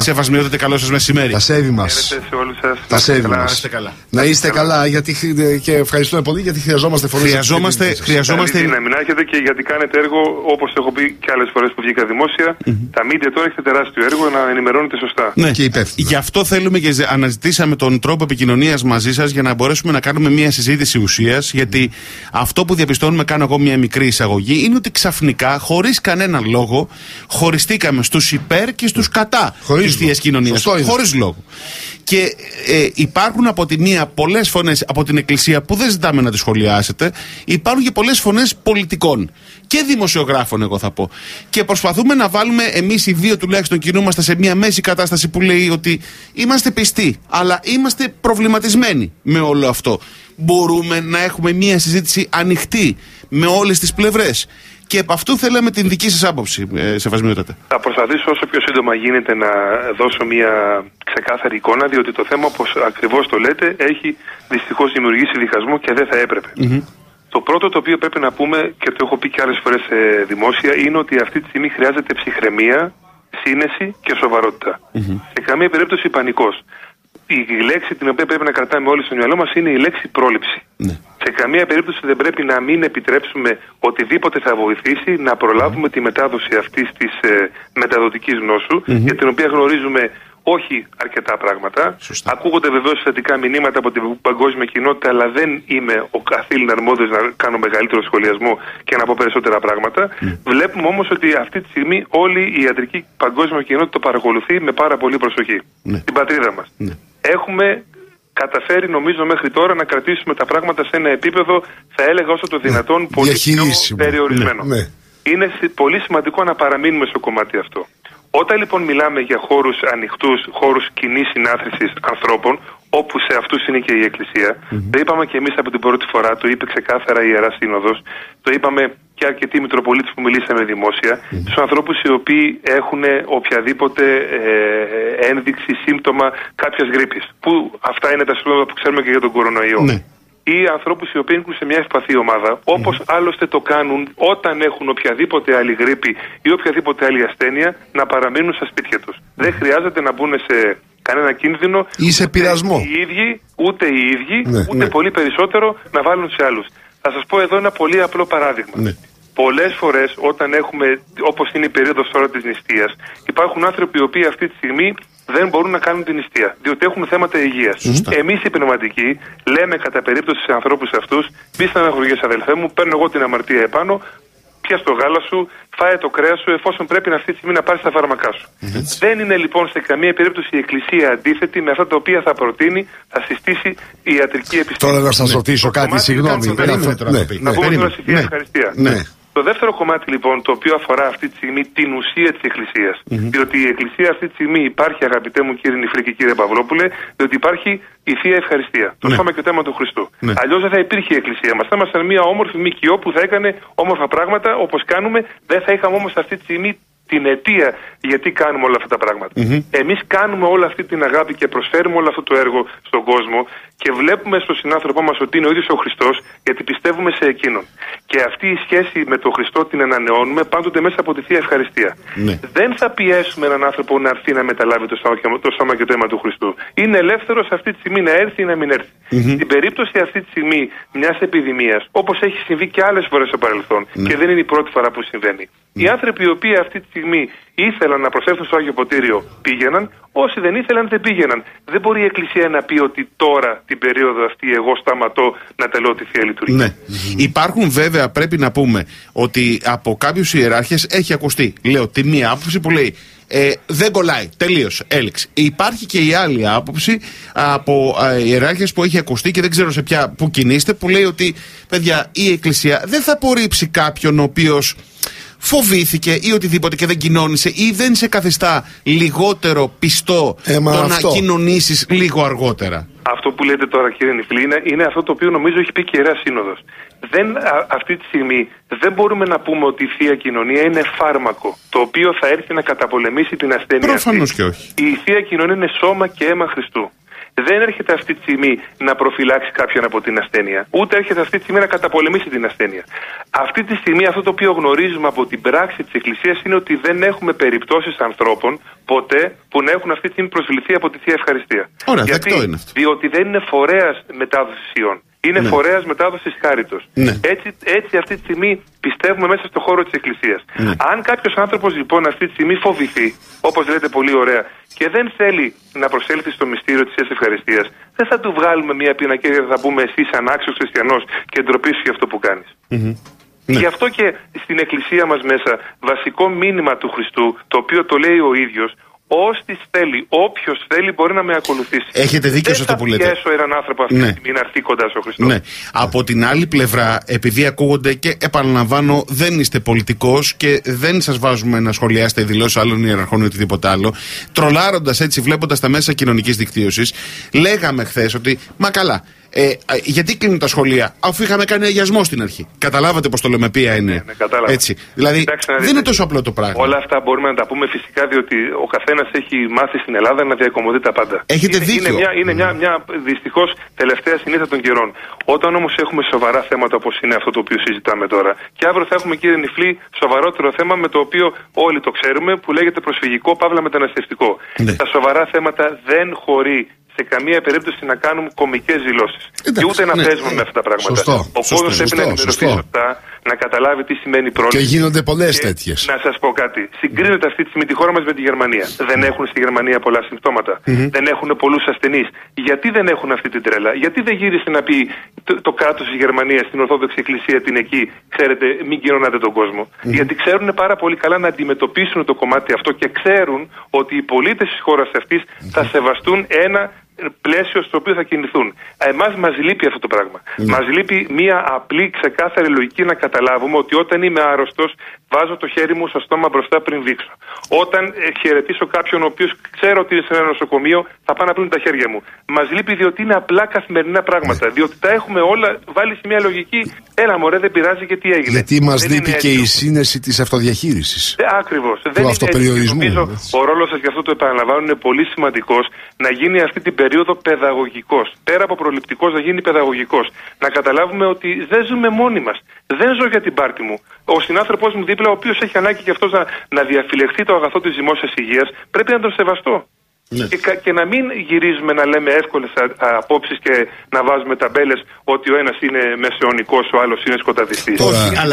Σεβασμιότατε, καλό σας μεσημέρι. Τα σέβη μας. Τα σέβη μας. Να είστε καλά, και ευχαριστούμε πολύ γιατί χρειαζόμαστε φωνές. Χρειαζόμαστε. Να έχετε και γιατί κάνετε έργο, όπως έχω πει και άλλες φορές που βγήκα δημόσια. Τα media τώρα έχετε τεράστιο έργο να ενημερώνετε σωστά. Ναι, και υπεύθυνα. Γι' αυτό θέλουμε και αναζητήσαμε τον τρόπο επικοινωνίας μαζί σας για να μπορέσουμε να κάνουμε μια συζήτηση ουσίας. Γιατί αυτό που διαπιστώνουμε, κάνω εγώ μια μικρή εισαγωγή, είναι ότι ξαφνικά, χωρίς κανέναν λόγο, χωριστήκαμε στους υπέρ και στους κατά της θείας κοινωνίας. Χωρίς λόγο. Και υπάρχουν από τη μία πολλές φωνές από την Εκκλησία που δεν ζητάμε να τις σχολιάσετε. Υπάρχουν και πολλές φωνές πολιτικών και δημοσιογράφων, εγώ θα πω. Και προσπαθούμε να βάλουμε εμείς οι δύο τουλάχιστον κινούμαστε σε μια μέση κατάσταση που λέει ότι είμαστε πιστοί, αλλά είμαστε προβληματισμένοι με όλο αυτό. Μπορούμε να έχουμε μια συζήτηση ανοιχτή με όλες τις πλευρές. Και από αυτού θέλαμε την δική σας άποψη, Σεβασμιότατε. Θα προσπαθήσω όσο πιο σύντομα γίνεται να δώσω μια ξεκάθαρη εικόνα, διότι το θέμα, όπως ακριβώς το λέτε, έχει δυστυχώς δημιουργήσει διχασμό και δεν θα έπρεπε. Το πρώτο το οποίο πρέπει να πούμε, και το έχω πει και άλλες φορές δημόσια, είναι ότι αυτή τη στιγμή χρειάζεται ψυχραιμία, σύνεση και σοβαρότητα. Σε καμία περίπτωση πανικός. Η λέξη την οποία πρέπει να κρατάμε όλοι στο μυαλό μας είναι η λέξη πρόληψη. Σε καμία περίπτωση δεν πρέπει να μην επιτρέψουμε οτιδήποτε θα βοηθήσει να προλάβουμε τη μετάδοση αυτής της μεταδοτικής νόσου, για την οποία γνωρίζουμε όχι αρκετά πράγματα. Σωστά. Ακούγονται βεβαίως θετικά μηνύματα από την παγκόσμια κοινότητα, αλλά δεν είμαι ο καθήλυνα αρμόδιος να κάνω μεγαλύτερο σχολιασμό και να πω περισσότερα πράγματα. Βλέπουμε όμως ότι αυτή τη στιγμή όλη η ιατρική παγκόσμια κοινότητα το παρακολουθεί με πάρα πολύ προσοχή. Στην πατρίδα μας. Έχουμε καταφέρει, νομίζω, μέχρι τώρα να κρατήσουμε τα πράγματα σε ένα επίπεδο, θα έλεγα, όσο το δυνατόν πολύ πιο περιορισμένο. Είναι πολύ σημαντικό να παραμείνουμε στο κομμάτι αυτό. Όταν λοιπόν μιλάμε για χώρους ανοιχτούς, χώρους κοινής συνάθρησης ανθρώπων, όπου σε αυτούς είναι και η Εκκλησία, το είπαμε και εμείς από την πρώτη φορά, το είπε ξεκάθαρα η Ιερά Σύνοδος, το είπαμε και αρκετοί Μητροπολίτες που μιλήσαμε δημόσια, στους ανθρώπους οι οποίοι έχουν οποιαδήποτε ένδειξη, σύμπτωμα κάποιας γρίπης. Που αυτά είναι τα σύμπτωματα που ξέρουμε και για τον κορονοϊό. Ή ανθρώπους οι οποίοι είναι σε μια ευπαθή ομάδα, όπως άλλωστε το κάνουν όταν έχουν οποιαδήποτε άλλη γρίπη ή οποιαδήποτε άλλη ασθένεια, να παραμείνουν στα σπίτια τους. Δεν χρειάζεται να μπουν σε κανένα κίνδυνο ή σε πειρασμό. Ούτε οι ίδιοι, ούτε πολύ περισσότερο να βάλουν σε άλλους. Θα σας πω εδώ ένα πολύ απλό παράδειγμα. Πολλές φορές όταν έχουμε, όπως είναι η περίοδος τώρα της νηστείας, υπάρχουν άνθρωποι οι οποίοι αυτή τη στιγμή δεν μπορούν να κάνουν την νηστεία, διότι έχουν θέματα υγείας. Εμείς οι πνευματικοί λέμε κατά περίπτωση σε ανθρώπους αυτούς, μη στεναχωριέσαι αδελφέ μου, παίρνω εγώ την αμαρτία επάνω, πιάσ' το γάλα σου, φάε το κρέας σου, εφόσον πρέπει αυτή τη στιγμή να πάρεις τα φάρμακά σου. Δεν είναι λοιπόν σε καμία περίπτωση η Εκκλησία αντίθετη με αυτά τα οποία θα προτείνει, θα συστήσει η ιατρική επιστήμη. Τώρα να σας ρωτήσω κάτι, συγγνώμη. Να πούμε τώρα στη Θεία Ευχαριστία. Το δεύτερο κομμάτι λοιπόν, το οποίο αφορά αυτή τη στιγμή την ουσία της Εκκλησίας, διότι η Εκκλησία αυτή τη στιγμή υπάρχει, αγαπητέ μου κύριε Νηφλή και κύριε Παυλόπουλε, διότι υπάρχει η Θεία Ευχαριστία, το σώμα και το αίμα του Χριστού. Αλλιώς δεν θα υπήρχε η Εκκλησία μας. Θα ήμασταν μια όμορφη ΜΚΟ που θα έκανε όμορφα πράγματα όπως κάνουμε, δεν θα είχαμε όμως αυτή τη στιγμή την αιτία γιατί κάνουμε όλα αυτά τα πράγματα. Εμείς κάνουμε όλη αυτή την αγάπη και προσφέρουμε όλο αυτό το έργο στον κόσμο και βλέπουμε στον συνάνθρωπό μας ότι είναι ο ίδιος ο Χριστός, γιατί πιστεύουμε σε Εκείνον. Και αυτή η σχέση με τον Χριστό την ανανεώνουμε πάντοτε μέσα από τη Θεία Ευχαριστία. Δεν θα πιέσουμε έναν άνθρωπο να έρθει να μεταλάβει το σώμα και το αίμα του Χριστού. Είναι ελεύθερος αυτή τη στιγμή να έρθει ή να μην έρθει. Στην περίπτωση αυτή τη στιγμή μιας επιδημίας, όπως έχει συμβεί και άλλες φορές στο παρελθόν, και δεν είναι η πρώτη φορά που συμβαίνει, οι άνθρωποι οι οποίοι αυτή τη στιγμή ήθελαν να προσέλθουν στο Άγιο Ποτήριο πήγαιναν, όσοι δεν ήθελαν δεν πήγαιναν. Δεν μπορεί η Εκκλησία να πει ότι τώρα την περίοδο αυτή εγώ σταματώ να τελώ τη Θεία Λειτουργία. Υπάρχουν βέβαια, πρέπει να πούμε ότι από κάποιους ιεράρχες έχει ακουστεί, λέω, τη μία άποψη που λέει δεν κολλάει, τελείωσε, έληξε. Υπάρχει και η άλλη άποψη από ιεράρχες που έχει ακουστεί και δεν ξέρω σε ποια που κινείστε, που λέει ότι παιδιά, η Εκκλησία δεν θα απορρίψει κάποιον ο οποίος φοβήθηκε ή οτιδήποτε και δεν κοινώνησε ή δεν σε καθιστά λιγότερο πιστό το να κοινωνήσεις λίγο αργότερα. Αυτό που λέτε τώρα, κύριε Νηφλή, είναι αυτό το οποίο νομίζω έχει πει και η Ιερά Σύνοδος. Αυτή τη στιγμή δεν μπορούμε να πούμε ότι η Θεία Κοινωνία είναι φάρμακο το οποίο θα έρθει να καταπολεμήσει την ασθένεια. Προφανώς και όχι. Η Θεία Κοινωνία είναι σώμα και αίμα Χριστού. δεν έρχεται αυτή τη στιγμή να προφυλάξει κάποιον από την ασθένεια, ούτε έρχεται αυτή τη στιγμή να καταπολεμήσει την ασθένεια. Αυτή τη στιγμή αυτό το οποίο γνωρίζουμε από την πράξη της Εκκλησίας είναι ότι δεν έχουμε περιπτώσεις ανθρώπων ποτέ που να έχουν αυτή τη στιγμή προσβληθεί από τη Θεία Ευχαριστία. Ωραία, δεκτό είναι αυτό. Διότι δεν είναι φορέας μετάδοσης ιών. Είναι φορέας μετάδοσης χάριτος. Έτσι αυτή τη στιγμή πιστεύουμε μέσα στο χώρο της Εκκλησίας. Αν κάποιος άνθρωπος λοιπόν αυτή τη στιγμή φοβηθεί, όπως λέτε πολύ ωραία, και δεν θέλει να προσέλθει στο μυστήριο της Θείας Ευχαριστίας, δεν θα του βγάλουμε μια πινακίδα και θα πούμε εσύ σαν άξιος χριστιανός και ντροπή σου για αυτό που κάνεις. Γι' αυτό και στην Εκκλησία μας μέσα βασικό μήνυμα του Χριστού, το οποίο το λέει ο ίδιος, όστις θέλει, όποιος θέλει μπορεί να με ακολουθήσει. Έχετε δίκιο σε αυτό που λέτε. Δεν θα πιέσω έναν άνθρωπο αυτή τη στιγμή να έρθει κοντά στον Χριστό. Ναι. Από την άλλη πλευρά, επειδή ακούγονται και επαναλαμβάνω, δεν είστε πολιτικός και δεν σας βάζουμε να σχολιάσετε δηλώσεις άλλων ιεραρχών ή οτιδήποτε άλλο, τρολάροντας έτσι, βλέποντας τα μέσα κοινωνικής δικτύωσης, λέγαμε χθες ότι μα καλά. Γιατί κλείνουν τα σχολεία, αφού είχαμε κάνει αγιασμό στην αρχή. Καταλάβατε πώς το λέμε, ποια είναι. Έτσι. Δηλαδή, δεν είναι τόσο απλό το πράγμα. Όλα αυτά μπορούμε να τα πούμε φυσικά, διότι ο καθένας έχει μάθει στην Ελλάδα να διακομωδεί τα πάντα. Έχετε δίκιο. Είναι μια δυστυχώς τελευταία συνήθεια των καιρών. Όταν όμως έχουμε σοβαρά θέματα όπως είναι αυτό το οποίο συζητάμε τώρα, και αύριο θα έχουμε, κύριε Νιφλή, σοβαρότερο θέμα με το οποίο όλοι το ξέρουμε, που λέγεται προσφυγικό παύλα μεταναστευτικό. Τα σοβαρά θέματα δεν χωρεί σε καμία περίπτωση να κάνουμε κωμικές δηλώσεις. Και ούτε να παίζουμε με αυτά τα πράγματα. Ο κόσμος πρέπει να ενημερωθεί σωστά, να καταλάβει τι σημαίνει πρόληψη. Και γίνονται πολλές τέτοιες. Να σας πω κάτι. Συγκρίνεται αυτή τη στιγμή τη χώρα μας με τη Γερμανία. Δεν έχουν στη Γερμανία πολλά συμπτώματα. Δεν έχουν πολλούς ασθενείς. Γιατί δεν έχουν αυτή την τρέλα? Γιατί δεν γύρισε να πει το κράτος της Γερμανίας στην Ορθόδοξη Εκκλησία την εκεί, ξέρετε, μην κοινωνάτε τον κόσμο? Γιατί ξέρουν πάρα πολύ καλά να αντιμετωπίσουν το κομμάτι αυτό και ξέρουν ότι οι πολίτες της χώρας αυτής θα σεβαστούν ένα πλαίσιο στο οποίο θα κινηθούν. Εμάς μας λείπει αυτό το πράγμα. Μας λείπει μια απλή, ξεκάθαρη λογική να καταλάβουμε ότι όταν είμαι άρρωστος, βάζω το χέρι μου στο στόμα μπροστά πριν δείξω. Όταν χαιρετήσω κάποιον ο οποίος ξέρω ότι είναι σε ένα νοσοκομείο, θα πάω να πλύνω τα χέρια μου. Μας λείπει διότι είναι απλά καθημερινά πράγματα. Διότι τα έχουμε όλα βάλει σε μια λογική. Έλα μωρέ, δεν πειράζει και τι έγινε. Γιατί μας λείπει και η σύνεση της αυτοδιαχείρισης. Ακριβώς. Του αυτοπεριορισμού. Νομίζω ο ρόλος σας, γι' αυτό το επαναλαμβάνω, είναι πολύ σημαντικός να γίνει αυτή την περίοδο παιδαγωγικός. Πέρα από προληπτικός, να γίνει παιδαγωγικός. Να καταλάβουμε ότι δεν ζούμε μόνοι μας. Δεν ζω για την πάρτη μου. Ο συνάνθρωπός μου δίπλα, ο οποίος έχει ανάγκη και αυτός να διαφυλεχθεί το αγαθό της δημόσιας υγείας, πρέπει να τον σεβαστώ. Ναι. Και να μην γυρίζουμε να λέμε εύκολες απόψεις και να βάζουμε ταμπέλες ότι ο ένας είναι μεσαιωνικός, ο άλλος είναι σκοταδιστής. Αλλά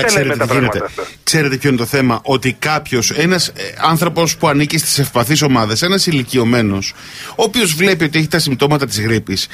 ξέρετε ποιο είναι το θέμα? Ότι κάποιος, ένας άνθρωπος που ανήκει στις ευπαθείς ομάδες, ένας ηλικιωμένος, ο οποίος βλέπει ότι έχει τα συμπτώματα της γρίπης,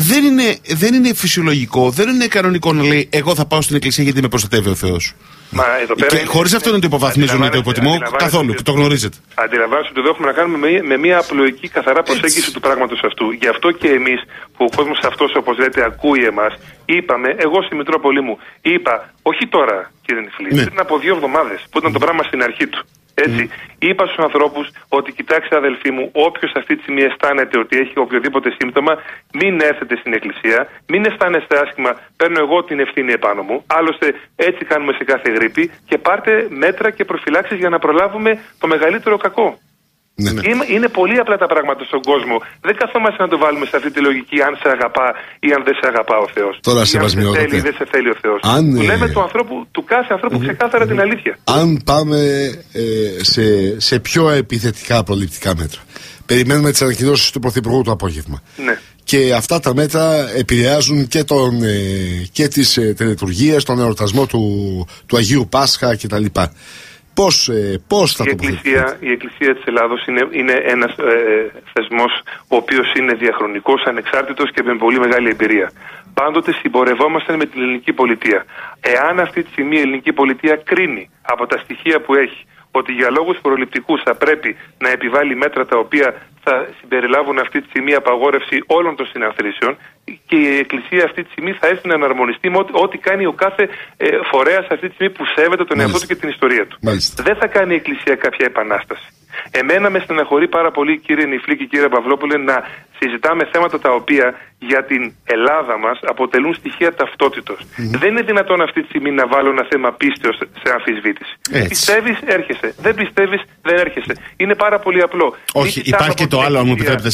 δεν είναι φυσιολογικό, δεν είναι κανονικό να λέει εγώ θα πάω στην εκκλησία γιατί με προστατεύει ο Θεός. Χωρίς αυτό να το υποβαθμίζουν ή το υποτιμώ καθόλου, και το γνωρίζετε. Αντιλαμβάνεστε ότι εδώ έχουμε να κάνουμε με μια απλοϊκή, καθαρά προσέγγιση του πράγματος αυτού. Γι' αυτό και εμείς, που ο κόσμος αυτός, όπως λέτε, ακούει εμάς, είπαμε, εγώ στη Μητρόπολη μου, είπα, όχι τώρα, κύριε Νιφλή, πριν από 2 εβδομάδες, που ήταν το πράγμα στην αρχή του. Έτσι, είπα στους ανθρώπους ότι κοιτάξτε αδελφοί μου, όποιος αυτή τη στιγμή αισθάνεται ότι έχει οποιοδήποτε σύμπτωμα, μην έρθετε στην εκκλησία, μην αισθάνεστε άσχημα, παίρνω εγώ την ευθύνη επάνω μου. Άλλωστε, έτσι κάνουμε σε κάθε γρίπη και πάρτε μέτρα και προφυλάξεις για να προλάβουμε το μεγαλύτερο κακό. Ναι. Είναι πολύ απλά τα πράγματα στον κόσμο. Δεν καθόμαστε να το βάλουμε σε αυτή τη λογική αν σε αγαπά ή αν δεν σε αγαπά ο Θεός. Τώρα σε θέλει ή δεν σε θέλει ο Θεός. Του λέμε του κάθε ανθρώπου ξεκάθαρα την αλήθεια. Αν πάμε σε πιο επιθετικά προληπτικά μέτρα. Περιμένουμε τις ανακοινώσεις του Πρωθυπουργού το απόγευμα. Ναι. Και αυτά τα μέτρα επηρεάζουν και τις τελετουργίες, τον εορτασμό του Αγίου Πάσχα κτλ. Πώς θα η Εκκλησία της Ελλάδος είναι ένας θεσμός ο οποίος είναι διαχρονικός, ανεξάρτητος και με πολύ μεγάλη εμπειρία. Πάντοτε συμπορευόμαστε με την ελληνική πολιτεία. Εάν αυτή τη στιγμή η ελληνική πολιτεία κρίνει από τα στοιχεία που έχει ότι για λόγους προληπτικούς θα πρέπει να επιβάλλει μέτρα τα οποία θα συμπεριλάβουν αυτή τη στιγμή απαγόρευση όλων των συναθρήσεων, και η Εκκλησία αυτή τη στιγμή θα έρθει να αναρμονιστεί με ό,τι κάνει ο κάθε φορέας αυτή τη στιγμή που σέβεται τον εαυτό του και την ιστορία του. Δεν θα κάνει η Εκκλησία κάποια επανάσταση. Εμένα με στεναχωρεί πάρα πολύ, κύριε Νιφλή και κύριε Παυλόπουλε, να συζητάμε θέματα τα οποία για την Ελλάδα μας αποτελούν στοιχεία ταυτότητος. Δεν είναι δυνατόν αυτή τη στιγμή να βάλω ένα θέμα πίστεως σε αμφισβήτηση. Πιστεύεις, έρχεσαι. Δεν πιστεύεις, δεν έρχεσαι. Είναι πάρα πολύ απλό. Όχι, υπάρχει και το άλλο, αν μου επιτρέπετε,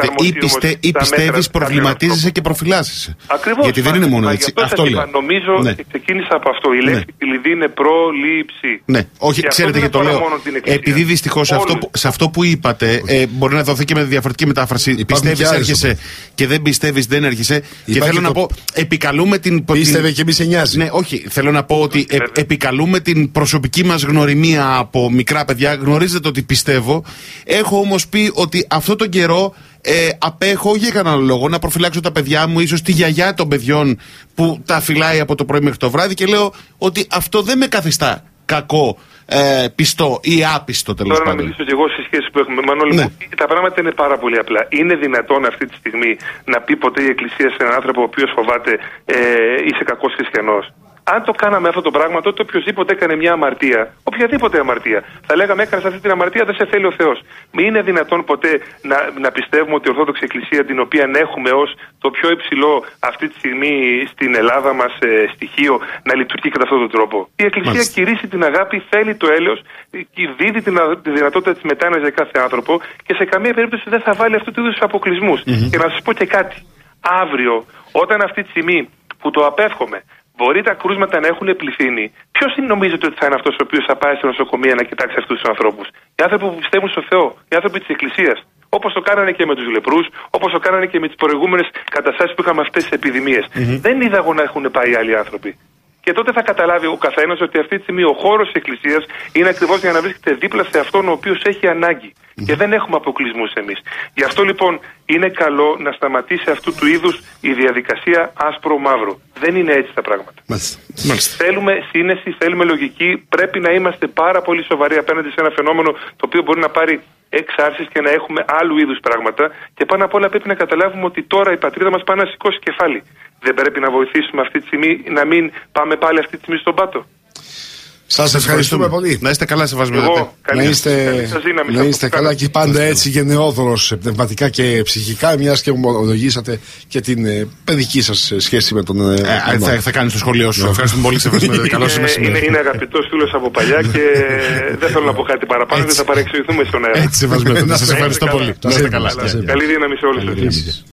ή πιστεύεις, προβληματίζεσαι και προφυλάσσεσαι. Ακριβώς. Γιατί δεν είναι μόνο έτσι. Αυτό λέω. Νομίζω ξεκίνησα από αυτό. Η λέξη κλειδί είναι πρόληψη. Ναι, όχι, ξέρετε γιατί το λέω. Επειδή δυστυχώς σε αυτό που είπατε μπορεί να δοθεί και με διαφορετική μετάφραση. Πιστεύεις, έρχεσαι και δεν πιστεύεις, δεν έρχεσαι. Και θέλω να πω, επικαλούμε την. Πίστευε και μη σε νοιάζει. Ναι, όχι. Θέλω να πω ότι επικαλούμε την προσωπική μας γνωριμία από μικρά παιδιά. Γνωρίζετε ότι πιστεύω. Έχω όμως πει ότι αυτό τον καιρό απέχω για κανέναν λόγο να προφυλάξω τα παιδιά μου, ίσως τη γιαγιά των παιδιών που τα φυλάει από το πρωί μέχρι το βράδυ, και λέω ότι αυτό δεν με καθιστά κακό, πιστό ή άπιστο, τέλος πάντων. Τώρα να μιλήσω και εγώ στη σχέση που έχουμε, Μανώλη. Ναι. Τα πράγματα είναι πάρα πολύ απλά. Είναι δυνατόν αυτή τη στιγμή να πει ποτέ η Εκκλησία σε έναν άνθρωπο ο οποίος φοβάται είσαι κακός χριστιανός? Αν το κάναμε αυτό το πράγμα, τότε οποιοδήποτε έκανε μια αμαρτία, οποιαδήποτε αμαρτία, θα λέγαμε έκανες αυτή την αμαρτία, δεν σε θέλει ο Θεός. Μην είναι δυνατόν ποτέ να πιστεύουμε ότι η Ορθόδοξη Εκκλησία, την οποία έχουμε ως το πιο υψηλό αυτή τη στιγμή στην Ελλάδα μας στοιχείο, να λειτουργεί κατά αυτόν τον τρόπο. Η Εκκλησία κηρύσσει την αγάπη, θέλει το έλεος, δίδει τη δυνατότητα της μετάνοιας για κάθε άνθρωπο και σε καμία περίπτωση δεν θα βάλει αυτού του είδους αποκλεισμούς. Και να σας πω και κάτι. Αύριο, όταν αυτή τη στιγμή που το απέφχομαι, μπορεί τα κρούσματα να έχουν πληθύνει, ποιος νομίζετε ότι θα είναι αυτός ο οποίος θα πάει στα νοσοκομεία να κοιτάξει αυτούς τους ανθρώπους? Οι άνθρωποι που πιστεύουν στο Θεό, οι άνθρωποι της Εκκλησίας. Όπως το κάνανε και με τους λεπρούς, όπως το κάνανε και με τις προηγούμενες καταστάσεις που είχαμε αυτές τις επιδημίες. Δεν είδα εγώ να έχουν πάει άλλοι άνθρωποι. Και τότε θα καταλάβει ο καθένας ότι αυτή τη στιγμή ο χώρος της Εκκλησίας είναι ακριβώς για να βρίσκεται δίπλα σε αυτόν ο οποίος έχει ανάγκη. Και δεν έχουμε αποκλεισμούς εμείς. Γι' αυτό λοιπόν είναι καλό να σταματήσει αυτού του είδους η διαδικασία άσπρο-μαύρο. Δεν είναι έτσι τα πράγματα. Μάλιστα. Θέλουμε σύνεση, θέλουμε λογική. Πρέπει να είμαστε πάρα πολύ σοβαροί απέναντι σε ένα φαινόμενο το οποίο μπορεί να πάρει εξάρσεις και να έχουμε άλλου είδους πράγματα. Και πάνω απ' όλα πρέπει να καταλάβουμε ότι τώρα η πατρίδα μας πάει να σηκώσει κεφάλι. Δεν πρέπει να βοηθήσουμε αυτή τη στιγμή να μην πάμε πάλι αυτή τη στιγμή στον πάτο? Σας ευχαριστούμε πολύ. Να είστε καλά, σε βάζουμε. Να είστε καλά και πάντα έτσι γενναιόδωρος πνευματικά και ψυχικά, μιας και ομολογήσατε και την παιδική σας σχέση με τον. Θα κάνεις το σχολείο σου. Ευχαριστούμε πολύ. Είναι αγαπητός φίλος από παλιά και δεν θέλω να πω κάτι παραπάνω, δεν θα παρεξηγηθούμε στον αέρα. Έτσι, σε βάζουμε. Σας ευχαριστώ πολύ. Καλή δύναμη σε όλους σας.